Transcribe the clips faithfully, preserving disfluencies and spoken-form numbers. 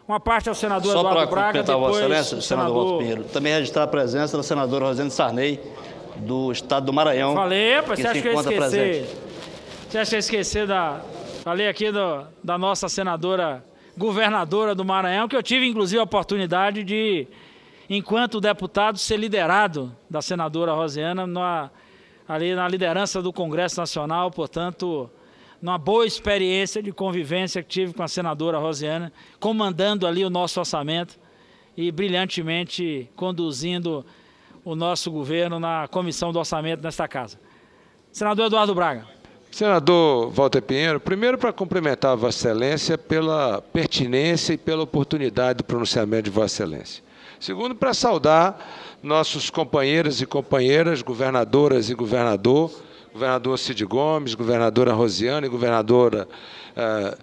Uma parte ao senador Só Eduardo para Braga, complementar, depois Vossa Excelência, o senador Walter Pinheiro, também registrar a presença da senadora Rosane Sarney, do estado do Maranhão. Falei, rapaz, você acha que eu ia esquecer? Presente. Você acha que eu ia esquecer da... Falei aqui do, da nossa senadora, governadora do Maranhão, que eu tive, inclusive, a oportunidade de, enquanto deputado, ser liderado da senadora Rosiana na, ali na liderança do Congresso Nacional, portanto, numa boa experiência de convivência que tive com a senadora Rosiana, comandando ali o nosso orçamento e brilhantemente conduzindo o nosso governo na comissão do orçamento nesta casa. Senador Eduardo Braga. Senador Walter Pinheiro, primeiro para cumprimentar a Vossa Excelência pela pertinência e pela oportunidade do pronunciamento de Vossa Excelência. Segundo, para saudar nossos companheiros e companheiras, governadoras e governador, governador Cid Gomes, governadora Rosiana e governadora eh,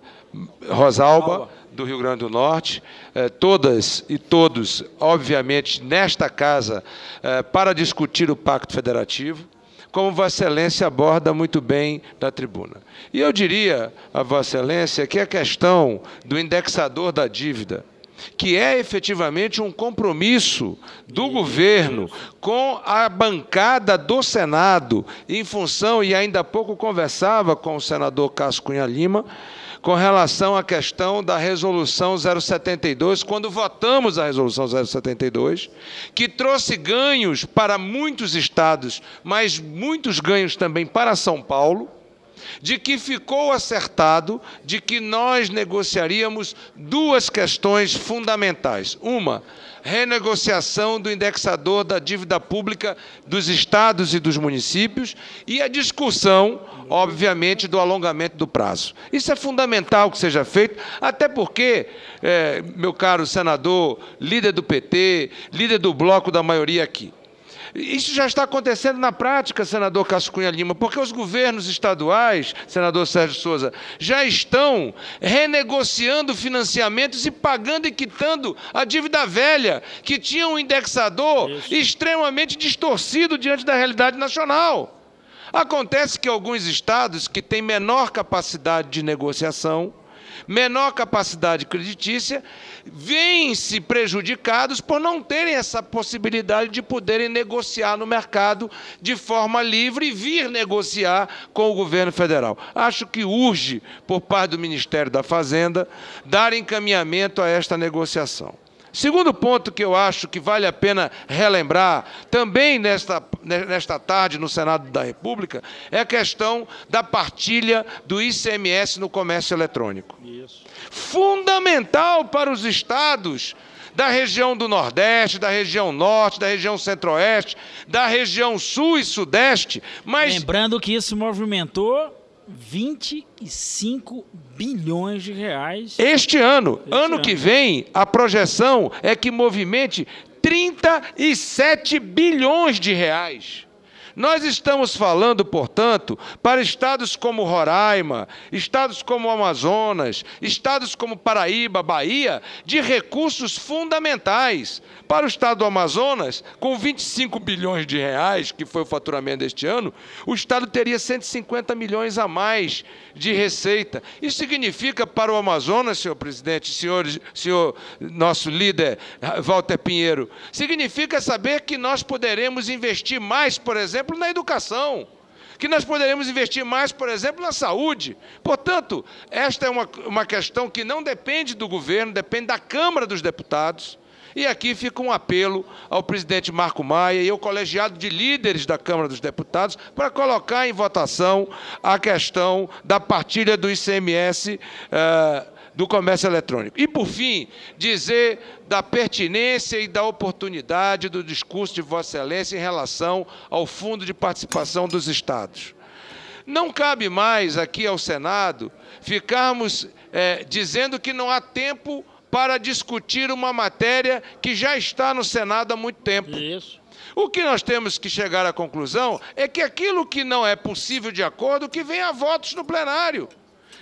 Rosalba, do Rio Grande do Norte, eh, todas e todos, obviamente, nesta casa, eh, para discutir o Pacto Federativo, como Vossa Excelência aborda muito bem na tribuna. E eu diria a Vossa Excelência que a questão do indexador da dívida, que é efetivamente um compromisso do governo com a bancada do Senado, em função, e ainda há pouco conversava com o senador Cássio Cunha Lima, com relação à questão da Resolução zero setenta e dois, quando votamos a Resolução zero setenta e dois, que trouxe ganhos para muitos estados, mas muitos ganhos também para São Paulo, de que ficou acertado de que nós negociaríamos duas questões fundamentais. Uma, renegociação do indexador da dívida pública dos estados e dos municípios e a discussão, obviamente, do alongamento do prazo. Isso é fundamental que seja feito, até porque, é, meu caro senador, líder do P T, líder do bloco da maioria aqui, isso já está acontecendo na prática, senador Cássio Cunha Lima, porque os governos estaduais, senador Sérgio Souza, já estão renegociando financiamentos e pagando e quitando a dívida velha, que tinha um indexador Isso. extremamente distorcido diante da realidade nacional. Acontece que alguns estados que têm menor capacidade de negociação, menor capacidade creditícia, vêm-se prejudicados por não terem essa possibilidade de poderem negociar no mercado de forma livre e vir negociar com o governo federal. Acho que urge, por parte do Ministério da Fazenda, dar encaminhamento a esta negociação. Segundo ponto que eu acho que vale a pena relembrar, também nesta, nesta tarde no Senado da República, é a questão da partilha do I C M S no comércio eletrônico. Isso. Fundamental para os estados da região do Nordeste, da região Norte, da região Centro-Oeste, da região Sul e Sudeste, mas... Lembrando que isso movimentou vinte e cinco bilhões de reais. Este ano, este ano ano que vem, a projeção é que movimente trinta e sete bilhões de reais. Nós estamos falando, portanto, para estados como Roraima, estados como Amazonas, estados como Paraíba, Bahia, de recursos fundamentais. Para o estado do Amazonas, com vinte e cinco bilhões de reais, que foi o faturamento deste ano, o estado teria cento e cinquenta milhões a mais de receita. Isso significa para o Amazonas, senhor presidente, senhor, senhor nosso líder, Walter Pinheiro, significa saber que nós poderemos investir mais, por exemplo, na educação, que nós poderemos investir mais, por exemplo, na saúde. Portanto, esta é uma, uma questão que não depende do governo, depende da Câmara dos Deputados. E aqui fica um apelo ao presidente Marco Maia e ao colegiado de líderes da Câmara dos Deputados para colocar em votação a questão da partilha do I C M S uh, do comércio eletrônico. E, por fim, dizer da pertinência e da oportunidade do discurso de Vossa Excelência em relação ao Fundo de Participação dos Estados. Não cabe mais aqui ao Senado ficarmos eh, dizendo que não há tempo para discutir uma matéria que já está no Senado há muito tempo. Isso. O que nós temos que chegar à conclusão é que aquilo que não é possível de acordo, que venha a votos no plenário.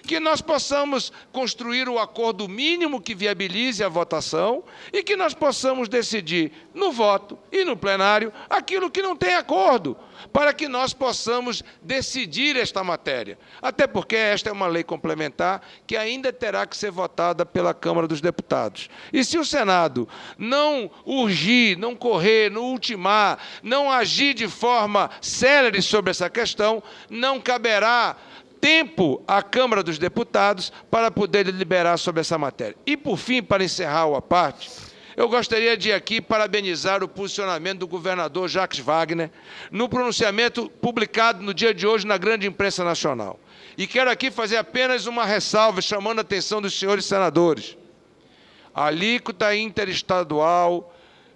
que nós possamos construir o acordo mínimo que viabilize a votação e que nós possamos decidir no voto e no plenário aquilo que não tem acordo, para que nós possamos decidir esta matéria. Até porque esta é uma lei complementar que ainda terá que ser votada pela Câmara dos Deputados. E se o Senado não urgir, não correr, não ultimar, não agir de forma célere sobre essa questão, não caberá tempo à Câmara dos Deputados para poder deliberar sobre essa matéria. E, por fim, para encerrar a parte, eu gostaria de aqui parabenizar o posicionamento do governador Jacques Wagner no pronunciamento publicado no dia de hoje na grande imprensa nacional. E quero aqui fazer apenas uma ressalva, chamando a atenção dos senhores senadores. A alíquota interestadual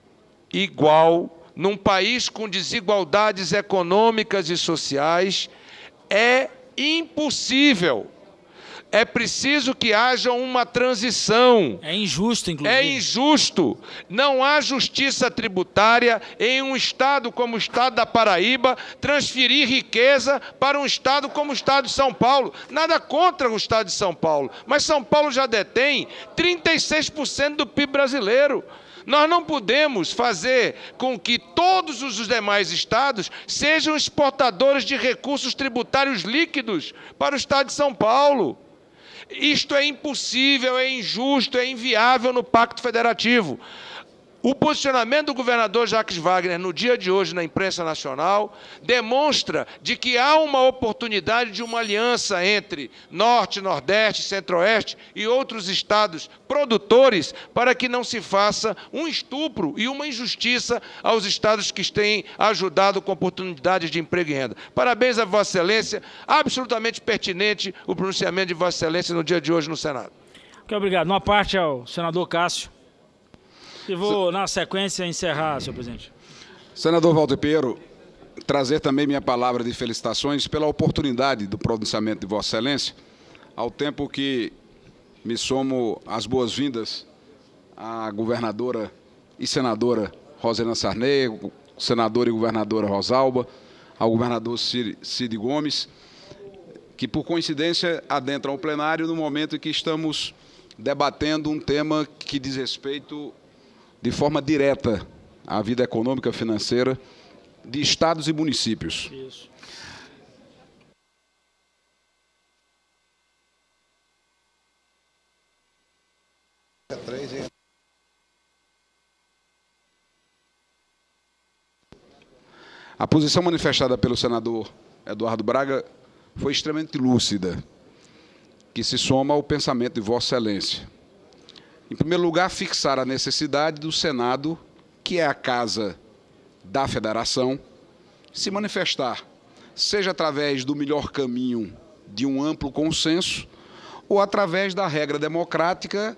igual, num país com desigualdades econômicas e sociais, é impossível. É preciso que haja uma transição. É injusto, inclusive. É injusto. Não há justiça tributária em um estado como o estado da Paraíba transferir riqueza para um estado como o estado de São Paulo. Nada contra o estado de São Paulo, mas São Paulo já detém trinta e seis por cento do P I B brasileiro. Nós não podemos fazer com que todos os demais estados sejam exportadores de recursos tributários líquidos para o estado de São Paulo. Isto é impossível, é injusto, é inviável no Pacto Federativo. O posicionamento do governador Jacques Wagner no dia de hoje na imprensa nacional demonstra de que há uma oportunidade de uma aliança entre Norte, Nordeste, Centro-Oeste e outros estados produtores para que não se faça um estupro e uma injustiça aos estados que têm ajudado com oportunidades de emprego e renda. Parabéns a Vossa Excelência, absolutamente pertinente o pronunciamento de Vossa Excelência no dia de hoje no Senado. Muito obrigado. Uma parte ao senador Cássio. E vou, na sequência, encerrar, senhor presidente. Senador Walter Pinheiro, trazer também minha palavra de felicitações pela oportunidade do pronunciamento de Vossa Excelência, ao tempo que me somo às boas-vindas à governadora e senadora Rosena Sarney, senadora e governadora Rosalba, ao governador Cid, Cid Gomes, que, por coincidência, adentram o plenário no momento em que estamos debatendo um tema que diz respeito de forma direta à vida econômica e financeira de estados e municípios. Isso. A posição manifestada pelo senador Eduardo Braga foi extremamente lúcida, que se soma ao pensamento de Vossa Excelência. Em primeiro lugar, fixar a necessidade do Senado, que é a casa da Federação, se manifestar, seja através do melhor caminho de um amplo consenso ou através da regra democrática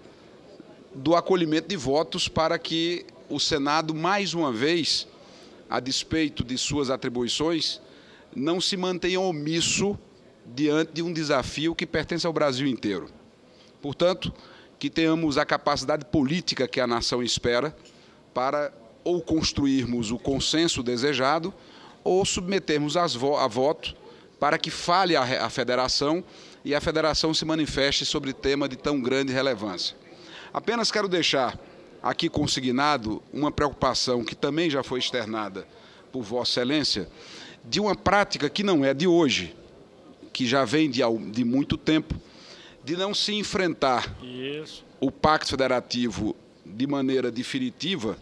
do acolhimento de votos para que o Senado, mais uma vez, a despeito de suas atribuições, não se mantenha omisso diante de um desafio que pertence ao Brasil inteiro. Portanto, que tenhamos a capacidade política que a nação espera para ou construirmos o consenso desejado ou submetermos as vo a voto para que fale a, a federação e a federação se manifeste sobre tema de tão grande relevância. Apenas quero deixar aqui consignado uma preocupação que também já foi externada por Vossa Excelência, de uma prática que não é de hoje, que já vem de, de muito tempo, de não se enfrentar Isso. o Pacto Federativo de maneira definitiva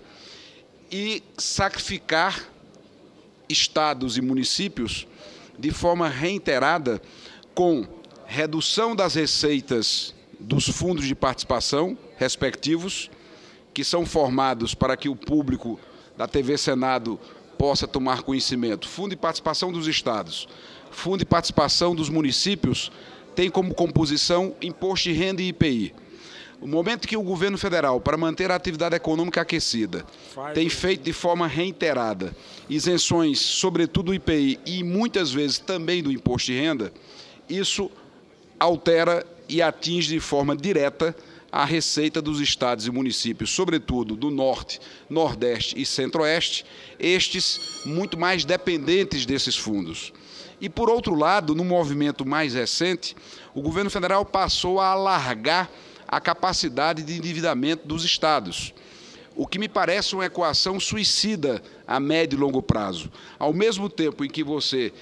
e sacrificar estados e municípios de forma reiterada com redução das receitas dos fundos de participação respectivos, que são formados para que o público da T V Senado possa tomar conhecimento. Fundo de participação dos estados, fundo de participação dos municípios, tem como composição imposto de renda e I P I. O momento que o governo federal, para manter a atividade econômica aquecida, tem feito de forma reiterada isenções, sobretudo do I P I e muitas vezes também do imposto de renda, isso altera e atinge de forma direta a receita dos estados e municípios, sobretudo do Norte, Nordeste e Centro-Oeste, estes muito mais dependentes desses fundos. E, por outro lado, no movimento mais recente, o governo federal passou a alargar a capacidade de endividamento dos estados, o que me parece uma equação suicida a médio e longo prazo. Ao mesmo tempo em que você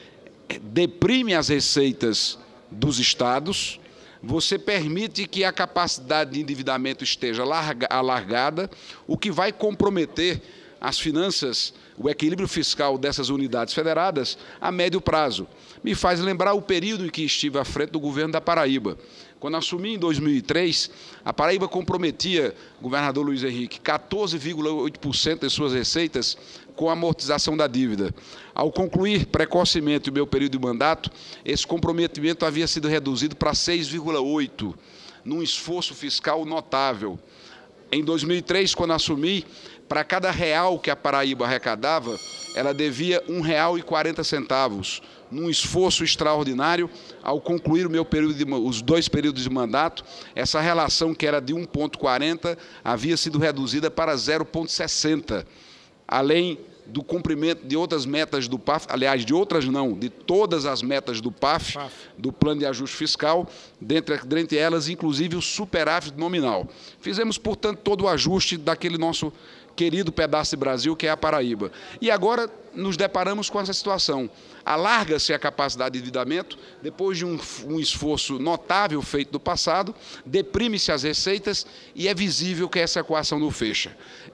deprime as receitas dos estados, você permite que a capacidade de endividamento esteja alargada, o que vai comprometer as finanças, o equilíbrio fiscal dessas unidades federadas a médio prazo. Me faz lembrar o período em que estive à frente do governo da Paraíba. Quando assumi em dois mil e três, a Paraíba comprometia, governador Luiz Henrique, quatorze vírgula oito por cento de suas receitas com a amortização da dívida. Ao concluir precocemente o meu período de mandato, esse comprometimento havia sido reduzido para seis vírgula oito por cento, num esforço fiscal notável. Em dois mil e três, quando assumi, para cada real que a Paraíba arrecadava, ela devia um real e quarenta centavos, num esforço extraordinário. Ao concluir o meu período de, os dois períodos de mandato, essa relação, que era de um vírgula quarenta, havia sido reduzida para zero vírgula sessenta, além do cumprimento de outras metas do P A F, aliás, de outras não, de todas as metas do P A F, P A F. do Plano de Ajuste Fiscal, dentre, dentre elas, inclusive, o superávit nominal. Fizemos, portanto, todo o ajuste daquele nosso querido pedaço de Brasil, que é a Paraíba. E agora nos deparamos com essa situação. Alarga-se a capacidade de endividamento, depois de um, um esforço notável feito no passado, deprime-se as receitas e é visível que essa equação não fecha.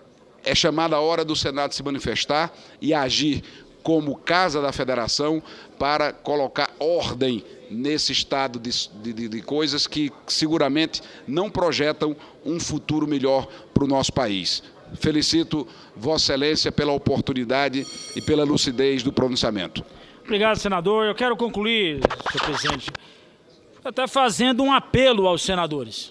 É chamada a hora do Senado se manifestar e agir como Casa da Federação para colocar ordem nesse estado de, de, de coisas que seguramente não projetam um futuro melhor para o nosso país. Felicito Vossa Excelência pela oportunidade e pela lucidez do pronunciamento. Obrigado, senador. Eu quero concluir, senhor presidente, até fazendo um apelo aos senadores.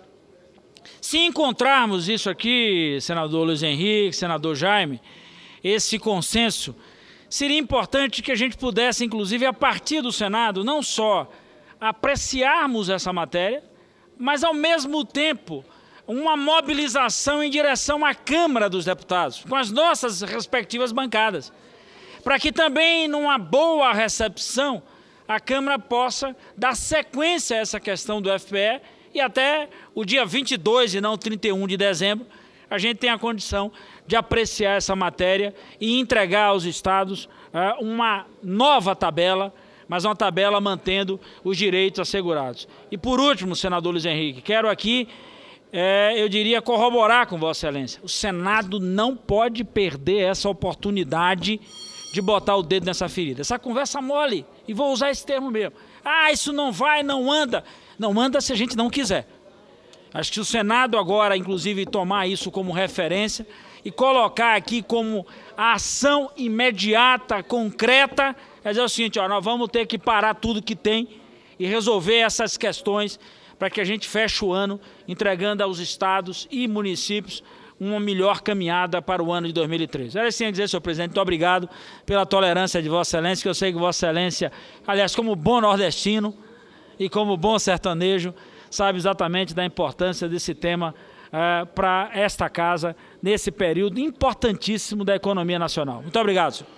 Se encontrarmos isso aqui, senador Luiz Henrique, senador Jaime, esse consenso, seria importante que a gente pudesse, inclusive, a partir do Senado, não só apreciarmos essa matéria, mas, ao mesmo tempo, uma mobilização em direção à Câmara dos Deputados, com as nossas respectivas bancadas, para que também, numa boa recepção, a Câmara possa dar sequência a essa questão do F P E, e até o dia vinte e dois e não trinta e um de dezembro, a gente tem a condição de apreciar essa matéria e entregar aos estados uh, uma nova tabela, mas uma tabela mantendo os direitos assegurados. E por último, senador Luiz Henrique, quero aqui, eh, eu diria, corroborar com Vossa Excelência. O Senado não pode perder essa oportunidade de botar o dedo nessa ferida. Essa conversa mole, e vou usar esse termo mesmo. Ah, isso não vai, não anda. Não anda se a gente não quiser. Acho que o Senado agora, inclusive, tomar isso como referência e colocar aqui como a ação imediata, concreta, é dizer o seguinte, ó, nós vamos ter que parar tudo que tem e resolver essas questões para que a gente feche o ano entregando aos estados e municípios uma melhor caminhada para o ano de dois mil e treze. Era assim a dizer, senhor presidente, muito obrigado pela tolerância de Vossa Excelência, que eu sei que Vossa Excelência, aliás, como bom nordestino e como bom sertanejo, sabe exatamente da importância desse tema uh, para esta casa, nesse período importantíssimo da economia nacional. Muito obrigado, senhor.